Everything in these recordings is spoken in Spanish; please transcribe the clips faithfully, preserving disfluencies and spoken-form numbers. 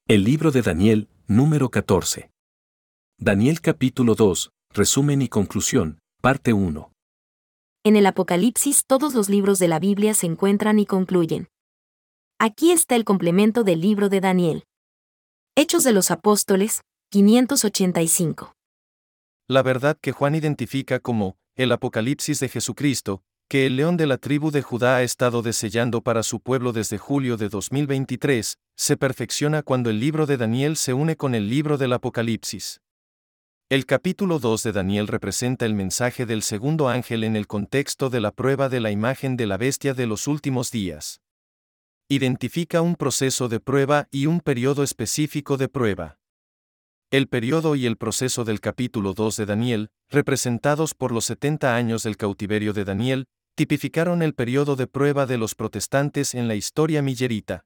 El libro de Daniel, número catorce. Daniel capítulo dos, resumen y conclusión, parte uno. En el Apocalipsis todos los libros de la Biblia se encuentran y concluyen. Aquí está el complemento del libro de Daniel. Hechos de los Apóstoles, quinientos ochenta y cinco. La verdad que Juan identifica como el Apocalipsis de Jesucristo, que el león de la tribu de Judá ha estado desellando para su pueblo desde julio de dos mil veintitrés, se perfecciona cuando el libro de Daniel se une con el libro del Apocalipsis. El capítulo dos de Daniel representa el mensaje del segundo ángel en el contexto de la prueba de la imagen de la bestia de los últimos días. Identifica un proceso de prueba y un periodo específico de prueba. El periodo y el proceso del capítulo dos de Daniel, representados por los setenta años del cautiverio de Daniel, tipificaron el periodo de prueba de los protestantes en la historia millerita.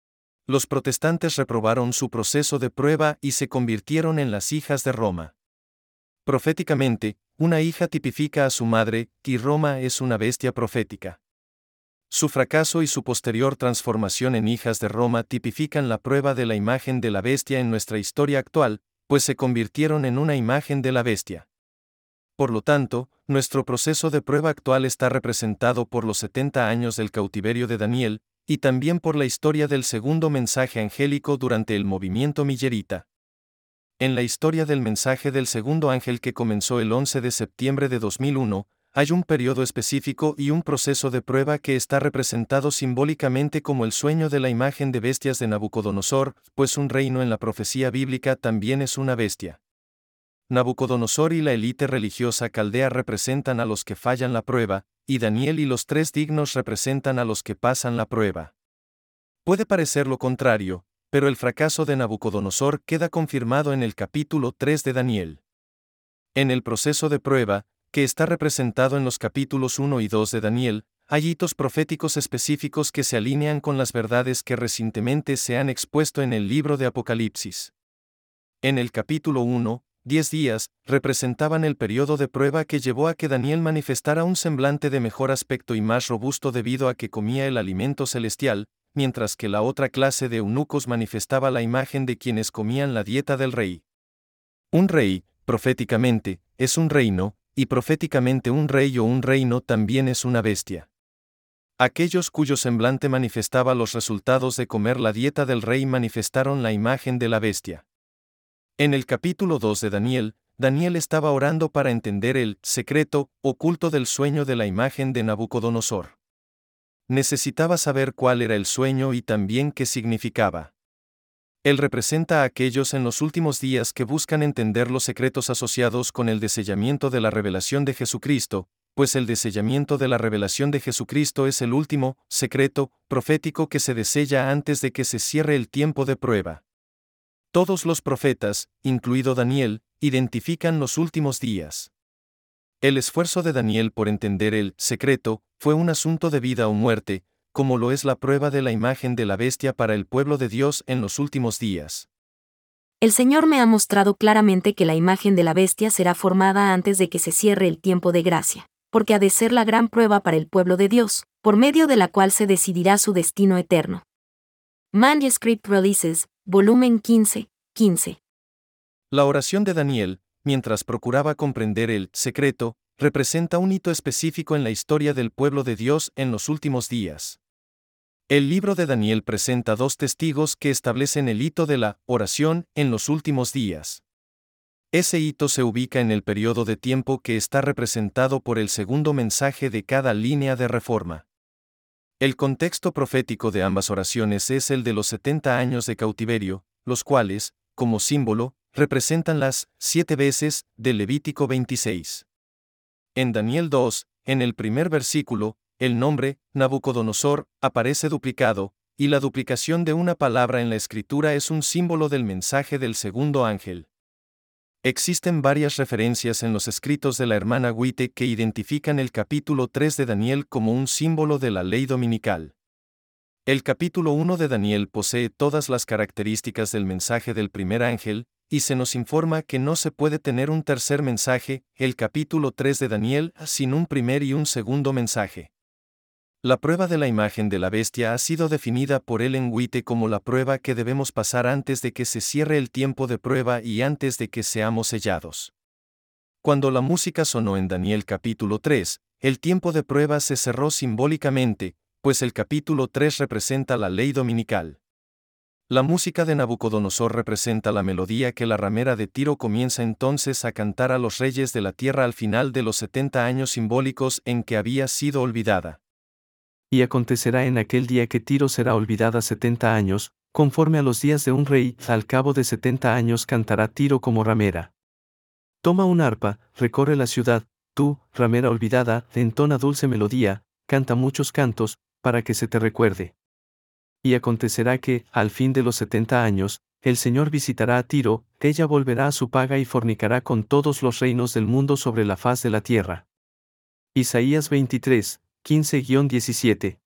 Los protestantes reprobaron su proceso de prueba y se convirtieron en las hijas de Roma. Proféticamente, una hija tipifica a su madre, y Roma es una bestia profética. Su fracaso y su posterior transformación en hijas de Roma tipifican la prueba de la imagen de la bestia en nuestra historia actual, pues se convirtieron en una imagen de la bestia. Por lo tanto, nuestro proceso de prueba actual está representado por los setenta años del cautiverio de Daniel, y también por la historia del segundo mensaje angélico durante el movimiento millerita. En la historia del mensaje del segundo ángel que comenzó el once de septiembre de dos mil uno, hay un periodo específico y un proceso de prueba que está representado simbólicamente como el sueño de la imagen de bestias de Nabucodonosor, pues un reino en la profecía bíblica también es una bestia. Nabucodonosor y la élite religiosa caldea representan a los que fallan la prueba, y Daniel y los tres dignos representan a los que pasan la prueba. Puede parecer lo contrario, pero el fracaso de Nabucodonosor queda confirmado en el capítulo tres de Daniel. En el proceso de prueba, que está representado en los capítulos uno y dos de Daniel, hay hitos proféticos específicos que se alinean con las verdades que recientemente se han expuesto en el libro de Apocalipsis. En el capítulo uno, diez días, representaban el periodo de prueba que llevó a que Daniel manifestara un semblante de mejor aspecto y más robusto debido a que comía el alimento celestial, mientras que la otra clase de eunucos manifestaba la imagen de quienes comían la dieta del rey. Un rey, proféticamente, es un reino, y proféticamente un rey o un reino también es una bestia. Aquellos cuyo semblante manifestaba los resultados de comer la dieta del rey manifestaron la imagen de la bestia. En el capítulo dos de Daniel, Daniel estaba orando para entender el secreto oculto del sueño de la imagen de Nabucodonosor. Necesitaba saber cuál era el sueño y también qué significaba. Él representa a aquellos en los últimos días que buscan entender los secretos asociados con el desellamiento de la revelación de Jesucristo, pues el desellamiento de la revelación de Jesucristo es el último secreto profético que se desella antes de que se cierre el tiempo de prueba. Todos los profetas, incluido Daniel, identifican los últimos días. El esfuerzo de Daniel por entender el secreto fue un asunto de vida o muerte, como lo es la prueba de la imagen de la bestia para el pueblo de Dios en los últimos días. El Señor me ha mostrado claramente que la imagen de la bestia será formada antes de que se cierre el tiempo de gracia, porque ha de ser la gran prueba para el pueblo de Dios, por medio de la cual se decidirá su destino eterno. Manuscript Releases, volumen quince, quince. La oración de Daniel, mientras procuraba comprender el secreto, representa un hito específico en la historia del pueblo de Dios en los últimos días. El libro de Daniel presenta dos testigos que establecen el hito de la oración en los últimos días. Ese hito se ubica en el periodo de tiempo que está representado por el segundo mensaje de cada línea de reforma. El contexto profético de ambas oraciones es el de los setenta años de cautiverio, los cuales, como símbolo, representan las siete veces de Levítico veintiséis. En Daniel dos, en el primer versículo, el nombre, Nabucodonosor, aparece duplicado, y la duplicación de una palabra en la escritura es un símbolo del mensaje del segundo ángel. Existen varias referencias en los escritos de la hermana White que identifican el capítulo tres de Daniel como un símbolo de la ley dominical. El capítulo uno de Daniel posee todas las características del mensaje del primer ángel, y se nos informa que no se puede tener un tercer mensaje, el capítulo tres de Daniel, sin un primer y un segundo mensaje. La prueba de la imagen de la bestia ha sido definida por Ellen White como la prueba que debemos pasar antes de que se cierre el tiempo de prueba y antes de que seamos sellados. Cuando la música sonó en Daniel capítulo tres, el tiempo de prueba se cerró simbólicamente, pues el capítulo tres representa la ley dominical. La música de Nabucodonosor representa la melodía que la ramera de Tiro comienza entonces a cantar a los reyes de la tierra al final de los setenta años simbólicos en que había sido olvidada. Y acontecerá en aquel día que Tiro será olvidada setenta años, conforme a los días de un rey, al cabo de setenta años cantará Tiro como ramera. Toma un arpa, recorre la ciudad, tú, ramera olvidada, entona dulce melodía, canta muchos cantos, para que se te recuerde. Y acontecerá que, al fin de los setenta años, el Señor visitará a Tiro, ella volverá a su paga y fornicará con todos los reinos del mundo sobre la faz de la tierra. Isaías veintitrés, quince a diecisiete.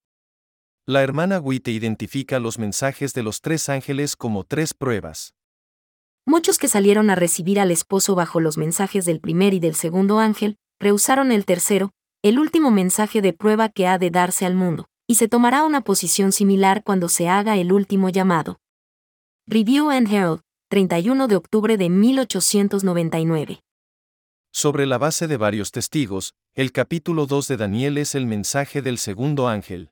La hermana White identifica los mensajes de los tres ángeles como tres pruebas. Muchos que salieron a recibir al esposo bajo los mensajes del primer y del segundo ángel, rehusaron el tercero, el último mensaje de prueba que ha de darse al mundo, y se tomará una posición similar cuando se haga el último llamado. Review and Herald, treinta y uno de octubre de mil ochocientos noventa y nueve. Sobre la base de varios testigos, el capítulo dos de Daniel es el mensaje del segundo ángel.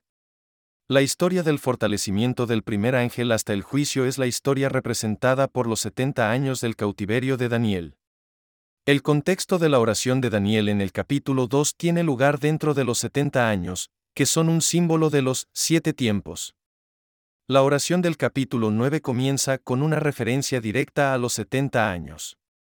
La historia del fortalecimiento del primer ángel hasta el juicio es la historia representada por los setenta años del cautiverio de Daniel. El contexto de la oración de Daniel en el capítulo dos tiene lugar dentro de los setenta años, que son un símbolo de los siete tiempos. La oración del capítulo nueve comienza con una referencia directa a los setenta años.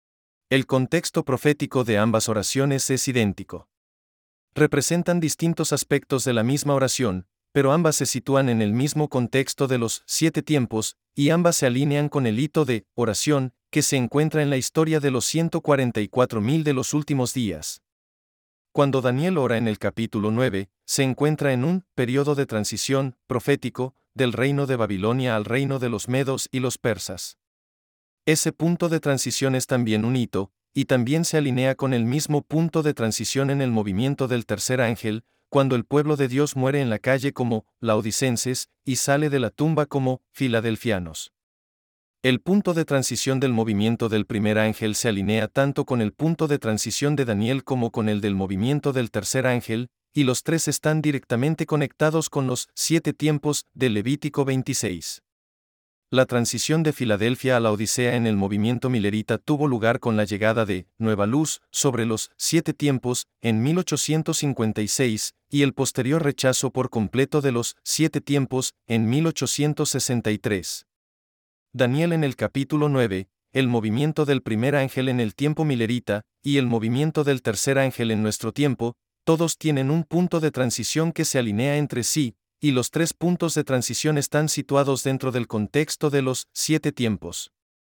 El contexto profético de ambas oraciones es idéntico. Representan distintos aspectos de la misma oración, pero ambas se sitúan en el mismo contexto de los siete tiempos, y ambas se alinean con el hito de oración que se encuentra en la historia de los ciento cuarenta y cuatro mil de los últimos días. Cuando Daniel ora en el capítulo nueve, se encuentra en un periodo de transición profético del reino de Babilonia al reino de los medos y los persas. Ese punto de transición es también un hito, y también se alinea con el mismo punto de transición en el movimiento del tercer ángel, cuando el pueblo de Dios muere en la calle como laodicenses y sale de la tumba como filadelfianos. El punto de transición del movimiento del primer ángel se alinea tanto con el punto de transición de Daniel como con el del movimiento del tercer ángel, y los tres están directamente conectados con los siete tiempos de Levítico veintiséis. La transición de Filadelfia a la Odisea en el movimiento milerita tuvo lugar con la llegada de Nueva Luz sobre los siete tiempos en mil ochocientos cincuenta y seis y el posterior rechazo por completo de los siete tiempos en mil ochocientos sesenta y tres. Daniel en el capítulo nueve, el movimiento del primer ángel en el tiempo milerita y el movimiento del tercer ángel en nuestro tiempo, todos tienen un punto de transición que se alinea entre sí, y los tres puntos de transición están situados dentro del contexto de los siete tiempos.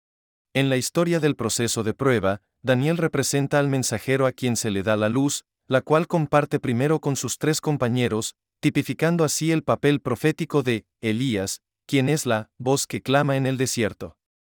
En la historia del proceso de prueba, Daniel representa al mensajero a quien se le da la luz, la cual comparte primero con sus tres compañeros, tipificando así el papel profético de Elías, quien es la voz que clama en el desierto.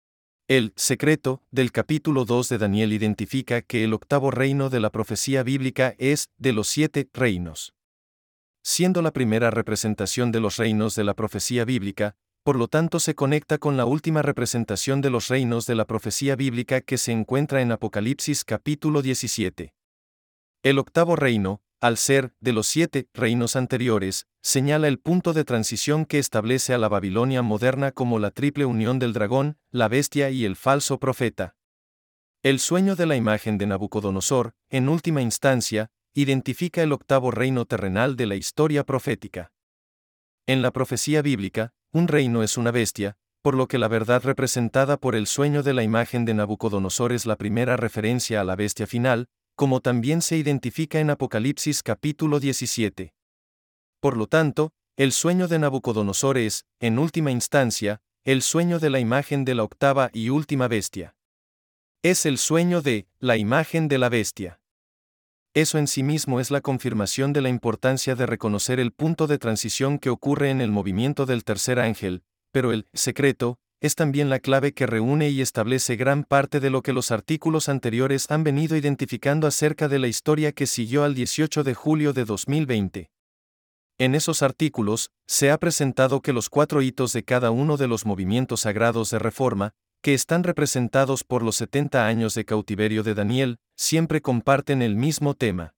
El secreto del capítulo dos de Daniel identifica que el octavo reino de la profecía bíblica es de los siete reinos. Siendo la primera representación de los reinos de la profecía bíblica, por lo tanto se conecta con la última representación de los reinos de la profecía bíblica que se encuentra en Apocalipsis capítulo diecisiete. El octavo reino, al ser de los siete reinos anteriores, señala el punto de transición que establece a la Babilonia moderna como la triple unión del dragón, la bestia y el falso profeta. El sueño de la imagen de Nabucodonosor, en última instancia, identifica el octavo reino terrenal de la historia profética. En la profecía bíblica, un reino es una bestia, por lo que la verdad representada por el sueño de la imagen de Nabucodonosor es la primera referencia a la bestia final, como también se identifica en Apocalipsis capítulo diecisiete. Por lo tanto, el sueño de Nabucodonosor es, en última instancia, el sueño de la imagen de la octava y última bestia. Es el sueño de la imagen de la bestia. Eso en sí mismo es la confirmación de la importancia de reconocer el punto de transición que ocurre en el movimiento del tercer ángel, pero el secreto es también la clave que reúne y establece gran parte de lo que los artículos anteriores han venido identificando acerca de la historia que siguió al dieciocho de julio de dos mil veinte. En esos artículos, se ha presentado que los cuatro hitos de cada uno de los movimientos sagrados de reforma, que están representados por los setenta años de cautiverio de Daniel, siempre comparten el mismo tema.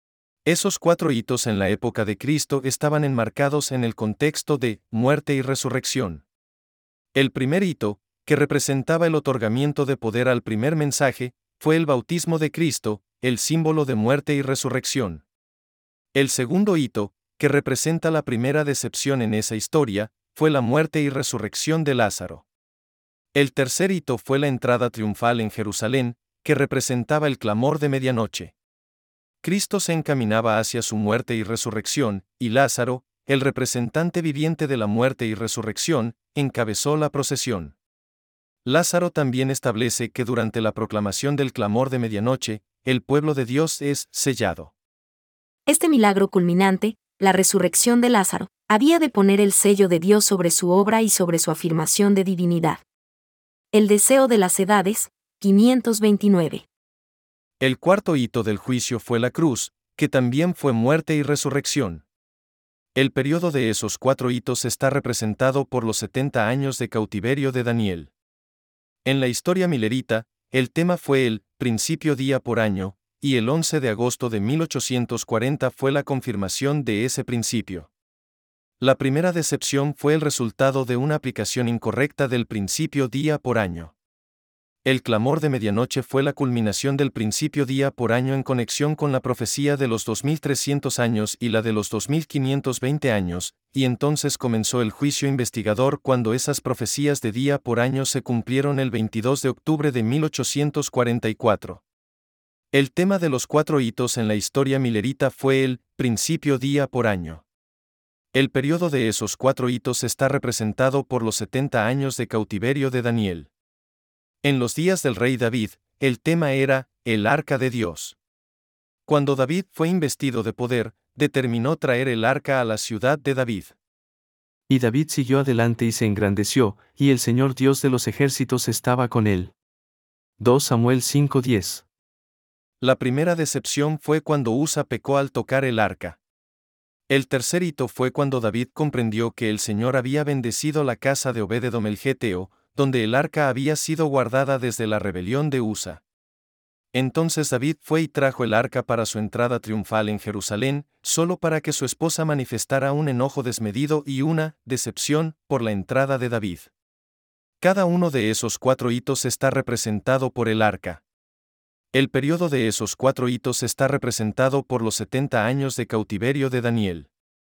Esos cuatro hitos en la época de Cristo estaban enmarcados en el contexto de muerte y resurrección. El primer hito, que representaba el otorgamiento de poder al primer mensaje, fue el bautismo de Cristo, el símbolo de muerte y resurrección. El segundo hito, que representa la primera decepción en esa historia, fue la muerte y resurrección de Lázaro. El tercer hito fue la entrada triunfal en Jerusalén, que representaba el clamor de medianoche. Cristo se encaminaba hacia su muerte y resurrección, y Lázaro, el representante viviente de la muerte y resurrección, encabezó la procesión. Lázaro también establece que durante la proclamación del clamor de medianoche, el pueblo de Dios es sellado. Este milagro culminante, la resurrección de Lázaro, había de poner el sello de Dios sobre su obra y sobre su afirmación de divinidad. El deseo de las edades, quinientos veintinueve. El cuarto hito del juicio fue la cruz, que también fue muerte y resurrección. El periodo de esos cuatro hitos está representado por los setenta años de cautiverio de Daniel. En la historia milerita, el tema fue el principio día por año, y el once de agosto de mil ochocientos cuarenta fue la confirmación de ese principio. La primera decepción fue el resultado de una aplicación incorrecta del principio día por año. El clamor de medianoche fue la culminación del principio día por año en conexión con la profecía de los dos mil trescientos años y la de los dos mil quinientos veinte años, y entonces comenzó el juicio investigador cuando esas profecías de día por año se cumplieron el veintidós de octubre de mil ochocientos cuarenta y cuatro. El tema de los cuatro hitos en la historia milerita fue el principio día por año. El periodo de esos cuatro hitos está representado por los setenta años de cautiverio de Daniel. En los días del rey David, el tema era el arca de Dios. Cuando David fue investido de poder, determinó traer el arca a la ciudad de David. Y David siguió adelante y se engrandeció, y el Señor Dios de los ejércitos estaba con él. dos Samuel cinco diez. La primera decepción fue cuando Usa pecó al tocar el arca. El tercer hito fue cuando David comprendió que el Señor había bendecido la casa de Obed-edom el geteo, donde el arca había sido guardada desde la rebelión de Usa. Entonces David fue y trajo el arca para su entrada triunfal en Jerusalén, solo para que su esposa manifestara un enojo desmedido y una decepción por la entrada de David. Cada uno de esos cuatro hitos está representado por el arca. El periodo de esos cuatro hitos está representado por los setenta años de cautiverio de Daniel.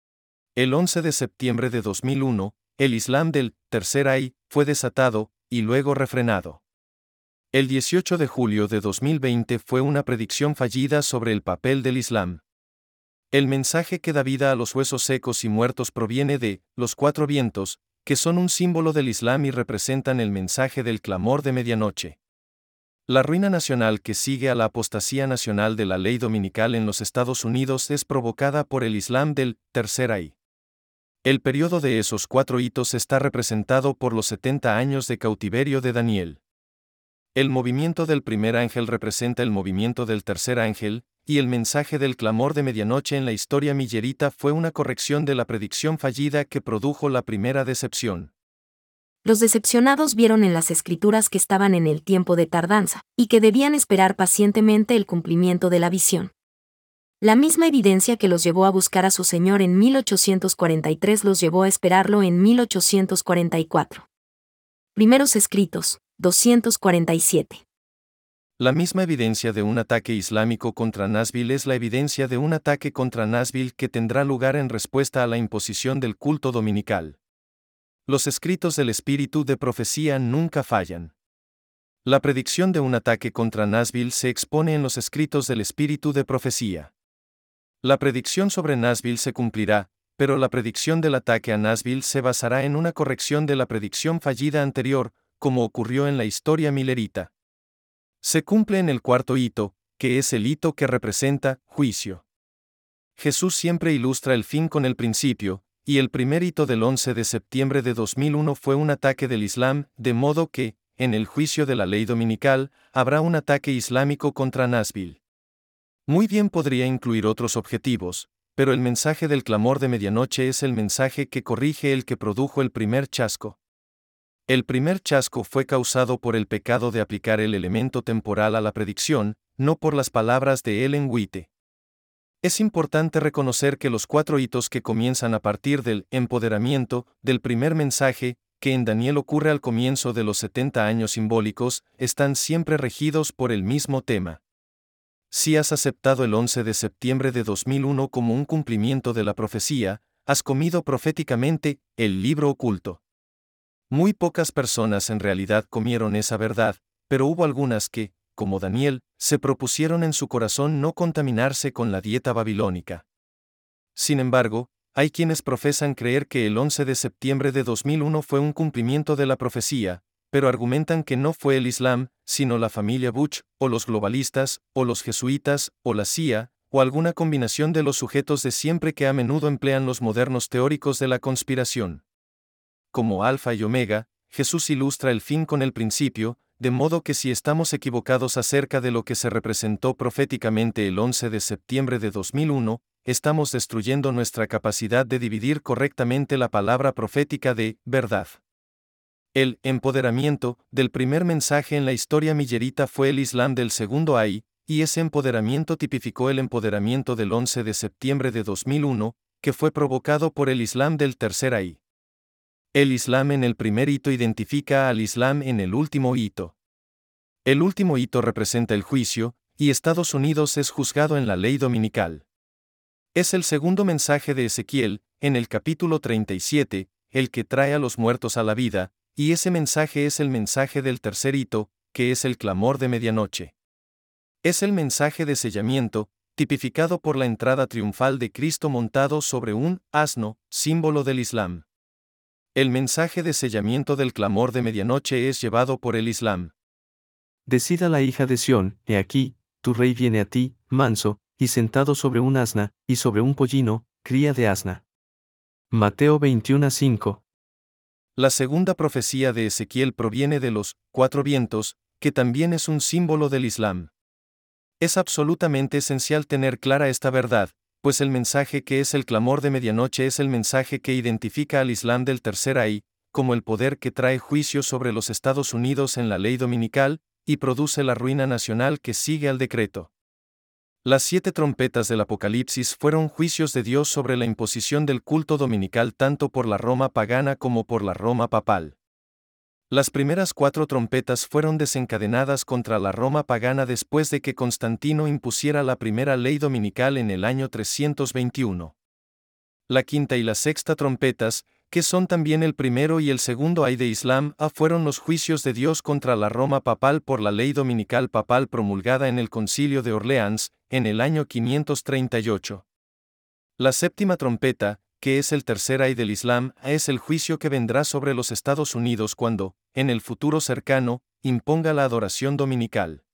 El once de septiembre de dos mil uno, el Islam del Tercer Ay fue desatado, y luego refrenado. El dieciocho de julio de dos mil veinte fue una predicción fallida sobre el papel del Islam. El mensaje que da vida a los huesos secos y muertos proviene de los cuatro vientos, que son un símbolo del Islam y representan el mensaje del clamor de medianoche. La ruina nacional que sigue a la apostasía nacional de la ley dominical en los Estados Unidos es provocada por el Islam del Tercer Ay. El periodo de esos cuatro hitos está representado por los setenta años de cautiverio de Daniel. El movimiento del primer ángel representa el movimiento del tercer ángel, y el mensaje del clamor de medianoche en la historia millerita fue una corrección de la predicción fallida que produjo la primera decepción. Los decepcionados vieron en las Escrituras que estaban en el tiempo de tardanza, y que debían esperar pacientemente el cumplimiento de la visión. La misma evidencia que los llevó a buscar a su Señor en mil ochocientos cuarenta y tres los llevó a esperarlo en mil ochocientos cuarenta y cuatro. Primeros Escritos, doscientos cuarenta y siete. La misma evidencia de un ataque islámico contra Nashville es la evidencia de un ataque contra Nashville que tendrá lugar en respuesta a la imposición del culto dominical. Los escritos del espíritu de profecía nunca fallan. La predicción de un ataque contra Nashville se expone en los escritos del espíritu de profecía. La predicción sobre Nashville se cumplirá, pero la predicción del ataque a Nashville se basará en una corrección de la predicción fallida anterior, como ocurrió en la historia milerita. Se cumple en el cuarto hito, que es el hito que representa juicio. Jesús siempre ilustra el fin con el principio, y el primer hito del once de septiembre de dos mil uno fue un ataque del Islam, de modo que, en el juicio de la ley dominical, habrá un ataque islámico contra Nashville. Muy bien podría incluir otros objetivos, Pero el mensaje del clamor de medianoche es el mensaje que corrige el que produjo el primer chasco. El primer chasco fue causado por el pecado de aplicar el elemento temporal a la predicción, no por las palabras de Ellen White. Es importante reconocer que los cuatro hitos que comienzan a partir del empoderamiento del primer mensaje, que en Daniel ocurre al comienzo de los setenta años simbólicos, están siempre regidos por el mismo tema. Si has aceptado el once de septiembre de dos mil uno como un cumplimiento de la profecía, has comido proféticamente el libro oculto. Muy pocas personas en realidad comieron esa verdad, pero hubo algunas que, como Daniel, se propusieron en su corazón no contaminarse con la dieta babilónica. Sin embargo, hay quienes profesan creer que el once de septiembre de dos mil uno fue un cumplimiento de la profecía, pero argumentan que no fue el Islam, sino la familia Bush, o los globalistas, o los jesuitas, o la C I A, o alguna combinación de los sujetos de siempre que a menudo emplean los modernos teóricos de la conspiración. Como Alfa y Omega, Jesús ilustra el fin con el principio, de modo que si estamos equivocados acerca de lo que se representó proféticamente el once de septiembre de dos mil uno, estamos destruyendo nuestra capacidad de dividir correctamente la palabra profética de verdad. El empoderamiento del primer mensaje en la historia millerita fue el Islam del segundo Ahí, y ese empoderamiento tipificó el empoderamiento del once de septiembre de dos mil uno, que fue provocado por el Islam del tercer Ahí. El Islam en el primer hito identifica al Islam en el último hito. El último hito representa el juicio, y Estados Unidos es juzgado en la ley dominical. Es el segundo mensaje de Ezequiel, en el capítulo treinta y siete, el que trae a los muertos a la vida, y ese mensaje es el mensaje del tercer hito, que es el clamor de medianoche. Es el mensaje de sellamiento, tipificado por la entrada triunfal de Cristo montado sobre un asno, símbolo del Islam. El mensaje de sellamiento del clamor de medianoche es llevado por el Islam. Decida la hija de Sión, he aquí, tu rey viene a ti, manso, y sentado sobre un asna, y sobre un pollino, cría de asna. Mateo veintiuno cinco. La segunda profecía de Ezequiel proviene de los cuatro vientos, que también es un símbolo del Islam. Es absolutamente esencial tener clara esta verdad, pues el mensaje que es el clamor de medianoche es el mensaje que identifica al Islam del tercer Ahí, como el poder que trae juicio sobre los Estados Unidos en la ley dominical, y produce la ruina nacional que sigue al decreto. Las siete trompetas del Apocalipsis fueron juicios de Dios sobre la imposición del culto dominical tanto por la Roma pagana como por la Roma papal. Las primeras cuatro trompetas fueron desencadenadas contra la Roma pagana después de que Constantino impusiera la primera ley dominical en el año trescientos veintiuno. La quinta y la sexta trompetas, que son también el primero y el segundo Ahí de Islam, fueron los juicios de Dios contra la Roma papal por la ley dominical papal promulgada en el Concilio de Orleans, en el año quinientos treinta y ocho. La séptima trompeta, que es el tercer Ahí del Islam, es el juicio que vendrá sobre los Estados Unidos cuando, en el futuro cercano, imponga la adoración dominical.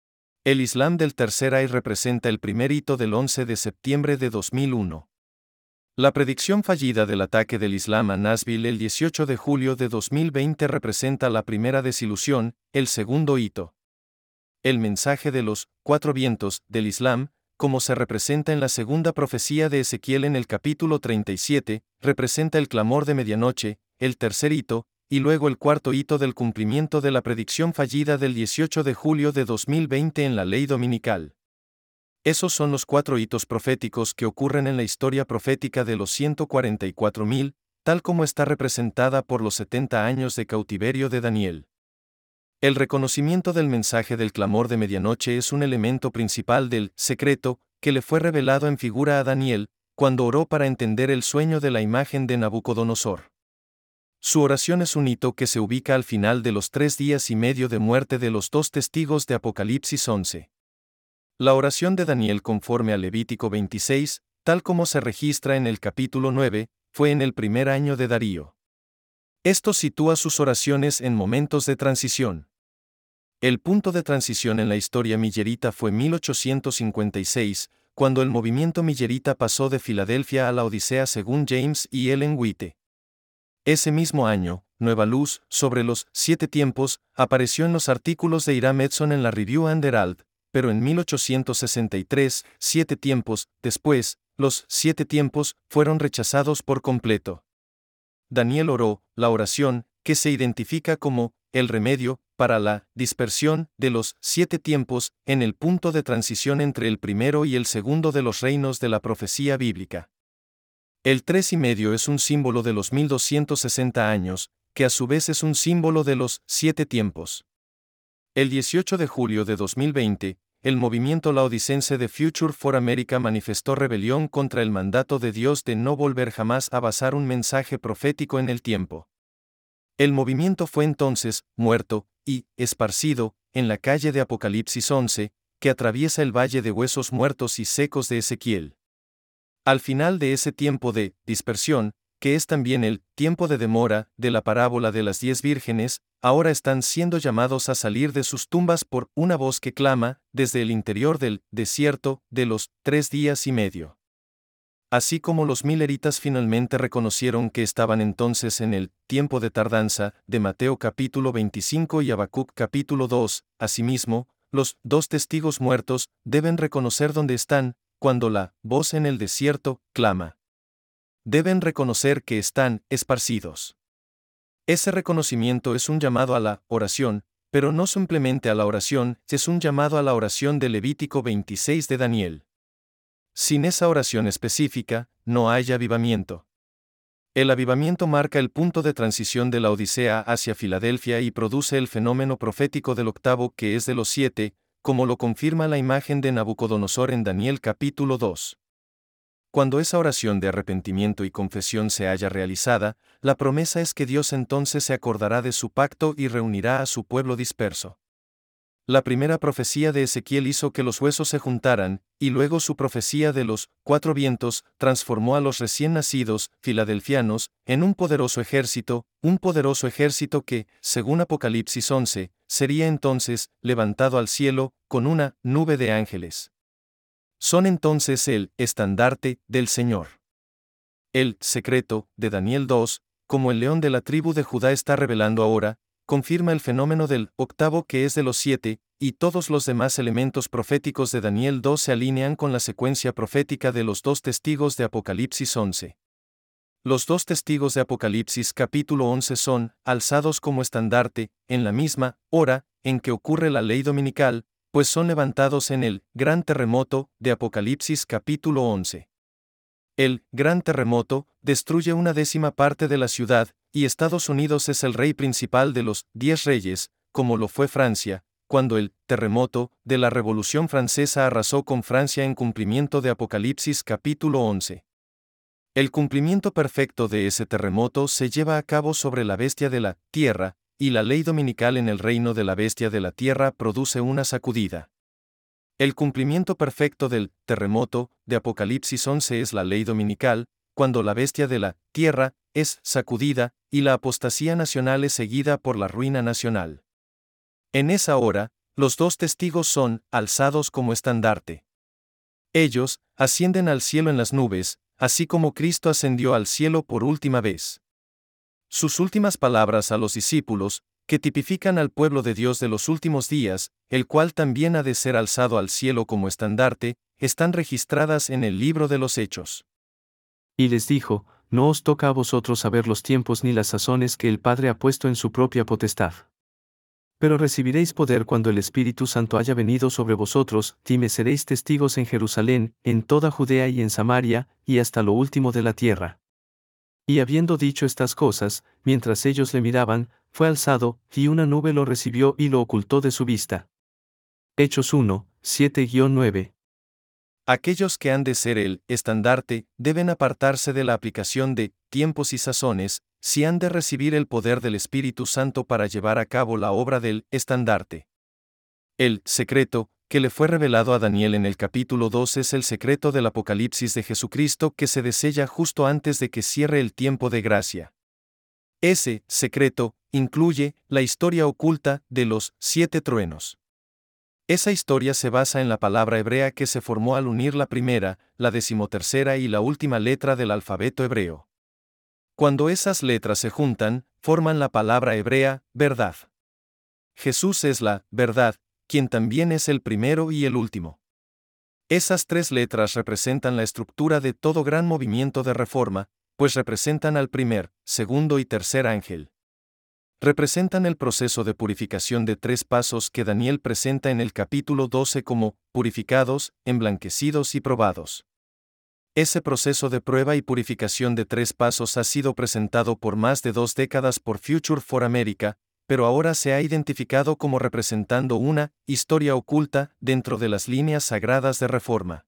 El Islam del tercer Ahí representa el primer hito del once de septiembre de dos mil uno. La predicción fallida del ataque del Islam a Nashville el dieciocho de julio de dos mil veinte representa la primera desilusión, el segundo hito. El mensaje de los cuatro vientos del Islam, como se representa en la segunda profecía de Ezequiel en el capítulo treinta y siete, representa el clamor de medianoche, el tercer hito, y luego el cuarto hito del cumplimiento de la predicción fallida del dieciocho de julio de dos mil veinte en la ley dominical. Esos son los cuatro hitos proféticos que ocurren en la historia profética de los ciento cuarenta y cuatro mil, tal como está representada por los setenta años de cautiverio de Daniel. El reconocimiento del mensaje del clamor de medianoche es un elemento principal del secreto que le fue revelado en figura a Daniel, cuando oró para entender el sueño de la imagen de Nabucodonosor. Su oración es un hito que se ubica al final de los tres días y medio de muerte de los dos testigos de Apocalipsis once. La oración de Daniel conforme a Levítico veintiséis, tal como se registra en el capítulo nueve, fue en el primer año de Darío. Esto sitúa sus oraciones en momentos de transición. El punto de transición en la historia millerita fue mil ochocientos cincuenta y seis, cuando el movimiento millerita pasó de Filadelfia a la Odisea según James y Ellen White. Ese mismo año, Nueva Luz, sobre los siete tiempos, apareció en los artículos de Hiram Edson en la Review and Herald, pero en mil ochocientos sesenta y tres, siete tiempos después, los siete tiempos, fueron rechazados por completo. Daniel oró, la oración, que se identifica como el remedio para la dispersión de los siete tiempos, en el punto de transición entre el primero y el segundo de los reinos de la profecía bíblica. El tres y medio es un símbolo de los mil doscientos sesenta años, que a su vez es un símbolo de los siete tiempos. El dieciocho de julio de dos mil veinte, el movimiento laodicense de Future for America manifestó rebelión contra el mandato de Dios de no volver jamás a basar un mensaje profético en el tiempo. El movimiento fue entonces muerto y esparcido en la calle de Apocalipsis once, que atraviesa el valle de huesos muertos y secos de Ezequiel. Al final de ese tiempo de dispersión, que es también el tiempo de demora de la parábola de las diez vírgenes, ahora están siendo llamados a salir de sus tumbas por una voz que clama, desde el interior del desierto, de los tres días y medio. Así como los mileritas finalmente reconocieron que estaban entonces en el tiempo de tardanza, de Mateo capítulo veinticinco y Habacuc capítulo dos, asimismo, los dos testigos muertos deben reconocer dónde están, cuando la voz en el desierto clama. Deben reconocer que están esparcidos. Ese reconocimiento es un llamado a la oración, pero no simplemente a la oración, es un llamado a la oración de Levítico veintiséis de Daniel. Sin esa oración específica, no hay avivamiento. El avivamiento marca el punto de transición de la Odisea hacia Filadelfia y produce el fenómeno profético del octavo que es de los siete, como lo confirma la imagen de Nabucodonosor en Daniel capítulo dos. Cuando esa oración de arrepentimiento y confesión se haya realizada, la promesa es que Dios entonces se acordará de su pacto y reunirá a su pueblo disperso. La primera profecía de Ezequiel hizo que los huesos se juntaran, y luego su profecía de los cuatro vientos transformó a los recién nacidos, filadelfianos, en un poderoso ejército, un poderoso ejército que, según Apocalipsis once, sería entonces levantado al cielo, con una nube de ángeles. Son entonces el estandarte del Señor. El secreto de Daniel dos, como el león de la tribu de Judá está revelando ahora, confirma el fenómeno del octavo que es de los siete, y todos los demás elementos proféticos de Daniel dos se alinean con la secuencia profética de los dos testigos de Apocalipsis once. Los dos testigos de Apocalipsis capítulo once son alzados como estandarte, en la misma hora en que ocurre la ley dominical, pues son levantados en el gran terremoto de Apocalipsis capítulo once. El gran terremoto destruye una décima parte de la ciudad, y Estados Unidos es el rey principal de los diez reyes, como lo fue Francia, cuando el terremoto de la Revolución Francesa arrasó con Francia en cumplimiento de Apocalipsis capítulo once. El cumplimiento perfecto de ese terremoto se lleva a cabo sobre la bestia de la tierra, y la ley dominical en el reino de la bestia de la tierra produce una sacudida. El cumplimiento perfecto del terremoto de Apocalipsis once es la ley dominical, cuando la bestia de la tierra es sacudida, y la apostasía nacional es seguida por la ruina nacional. En esa hora, los dos testigos son alzados como estandarte. Ellos ascienden al cielo en las nubes, así como Cristo ascendió al cielo por última vez. Sus últimas palabras a los discípulos, que tipifican al pueblo de Dios de los últimos días, el cual también ha de ser alzado al cielo como estandarte, están registradas en el libro de los Hechos. Y les dijo, no os toca a vosotros saber los tiempos ni las sazones que el Padre ha puesto en su propia potestad. Pero recibiréis poder cuando el Espíritu Santo haya venido sobre vosotros, y me seréis testigos en Jerusalén, en toda Judea y en Samaria, y hasta lo último de la tierra. Y habiendo dicho estas cosas, mientras ellos le miraban, fue alzado, y una nube lo recibió y lo ocultó de su vista. Hechos uno, siete a nueve. Aquellos que han de ser el estandarte deben apartarse de la aplicación de tiempos y sazones, si han de recibir el poder del Espíritu Santo para llevar a cabo la obra del estandarte. El secreto que le fue revelado a Daniel en el capítulo dos es el secreto del Apocalipsis de Jesucristo que se desella justo antes de que cierre el tiempo de gracia. Ese secreto incluye la historia oculta de los siete truenos. Esa historia se basa en la palabra hebrea que se formó al unir la primera, la decimotercera y la última letra del alfabeto hebreo. Cuando esas letras se juntan, forman la palabra hebrea, verdad. Jesús es la verdad, quien también es el primero y el último. Esas tres letras representan la estructura de todo gran movimiento de reforma, pues representan al primer, segundo y tercer ángel. Representan el proceso de purificación de tres pasos que Daniel presenta en el capítulo doce como purificados, emblanquecidos y probados. Ese proceso de prueba y purificación de tres pasos ha sido presentado por más de dos décadas por Future for America, pero ahora se ha identificado como representando una historia oculta dentro de las líneas sagradas de reforma.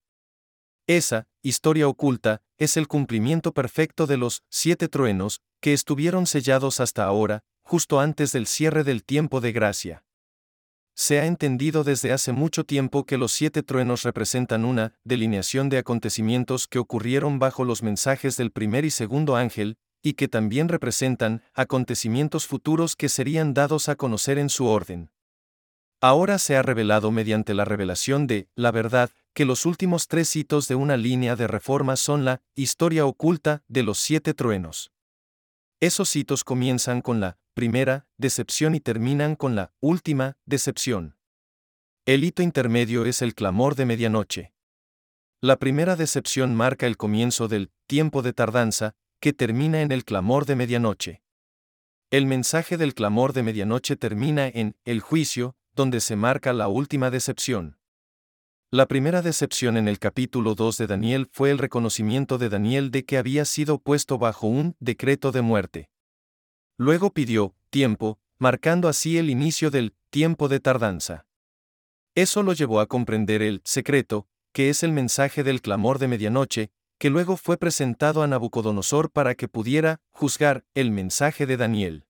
Esa historia oculta es el cumplimiento perfecto de los siete truenos que estuvieron sellados hasta ahora, justo antes del cierre del tiempo de gracia. Se ha entendido desde hace mucho tiempo que los siete truenos representan una delineación de acontecimientos que ocurrieron bajo los mensajes del primer y segundo ángel, y que también representan acontecimientos futuros que serían dados a conocer en su orden. Ahora se ha revelado mediante la revelación de la verdad que los últimos tres hitos de una línea de reforma son la historia oculta de los siete truenos. Esos hitos comienzan con la primera decepción y terminan con la última decepción. El hito intermedio es el clamor de medianoche. La primera decepción marca el comienzo del tiempo de tardanza, que termina en el clamor de medianoche. El mensaje del clamor de medianoche termina en el juicio, donde se marca la última decepción. La primera decepción en el capítulo dos de Daniel fue el reconocimiento de Daniel de que había sido puesto bajo un decreto de muerte. Luego pidió tiempo, marcando así el inicio del tiempo de tardanza. Eso lo llevó a comprender el secreto, que es el mensaje del clamor de medianoche, que luego fue presentado a Nabucodonosor para que pudiera juzgar el mensaje de Daniel.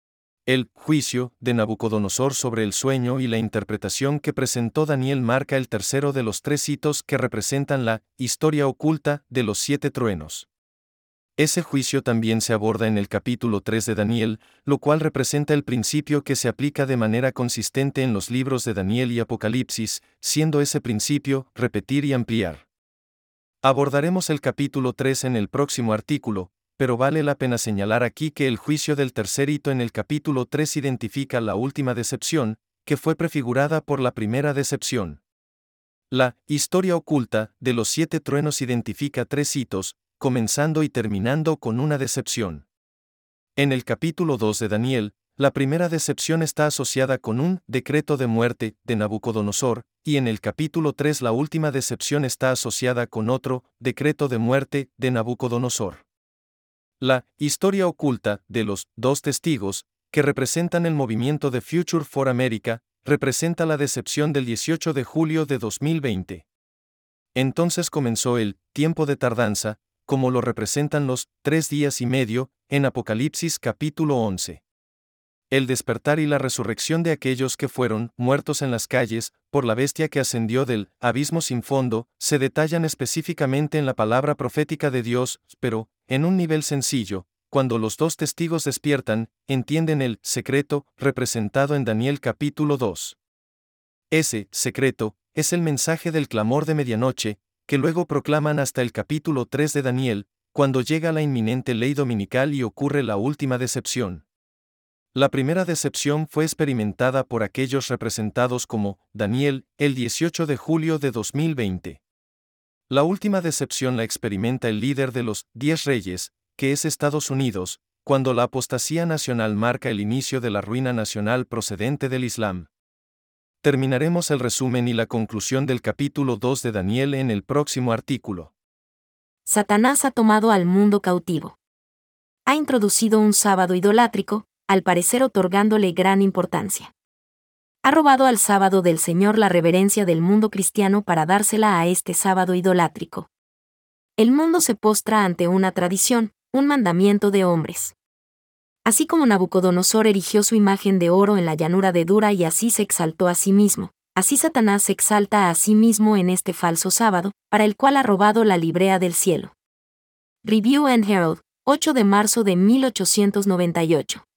El juicio de Nabucodonosor sobre el sueño y la interpretación que presentó Daniel marca el tercero de los tres hitos que representan la historia oculta de los siete truenos. Ese juicio también se aborda en el capítulo tres de Daniel, lo cual representa el principio que se aplica de manera consistente en los libros de Daniel y Apocalipsis, siendo ese principio repetir y ampliar. Abordaremos el capítulo tres en el próximo artículo, pero vale la pena señalar aquí que el juicio del tercer hito en el capítulo tres identifica la última decepción, que fue prefigurada por la primera decepción. La historia oculta de los siete truenos identifica tres hitos, comenzando y terminando con una decepción. En el capítulo dos de Daniel, la primera decepción está asociada con un decreto de muerte de Nabucodonosor, y en el capítulo tres la última decepción está asociada con otro decreto de muerte de Nabucodonosor. La historia oculta de los dos testigos, que representan el movimiento de Future for America, representa la decepción del dieciocho de julio de dos mil veinte. Entonces comenzó el tiempo de tardanza, como lo representan los tres días y medio, en Apocalipsis capítulo once. El despertar y la resurrección de aquellos que fueron muertos en las calles, por la bestia que ascendió del abismo sin fondo, se detallan específicamente en la palabra profética de Dios, pero, en un nivel sencillo, cuando los dos testigos despiertan, entienden el secreto representado en Daniel capítulo dos. Ese secreto es el mensaje del clamor de medianoche, que luego proclaman hasta el capítulo tres de Daniel, cuando llega la inminente ley dominical y ocurre la última decepción. La primera decepción fue experimentada por aquellos representados como Daniel, el dieciocho de julio de dos mil veinte. La última decepción la experimenta el líder de los diez reyes, que es Estados Unidos, cuando la apostasía nacional marca el inicio de la ruina nacional procedente del Islam. Terminaremos el resumen y la conclusión del capítulo dos de Daniel en el próximo artículo. Satanás ha tomado al mundo cautivo. Ha introducido un sábado idolátrico, al parecer otorgándole gran importancia. Ha robado al sábado del Señor la reverencia del mundo cristiano para dársela a este sábado idolátrico. El mundo se postra ante una tradición, un mandamiento de hombres. Así como Nabucodonosor erigió su imagen de oro en la llanura de Dura y así se exaltó a sí mismo, así Satanás se exalta a sí mismo en este falso sábado, para el cual ha robado la librea del cielo. Review and Herald, ocho de marzo de mil ochocientos noventa y ocho.